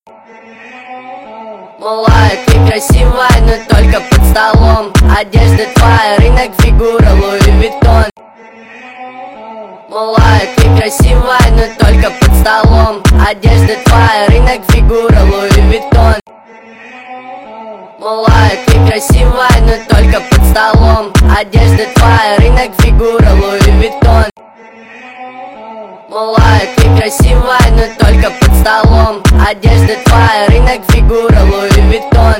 Малая, ты красивая, но только под столом. Одежда твоя, рынок, фигура, Луи Виттон. Малая, ты красивая, но только под столом. Одежда твоя, рынок, фигура, Луи Виттон. Малая, ты красивая, но только под столом. Одежда твоя, рынок, фигура, Луи Виттон. Малая, ты красивая, но только под столом. Одежда твоя, рынок, фигура, Луи Виттон.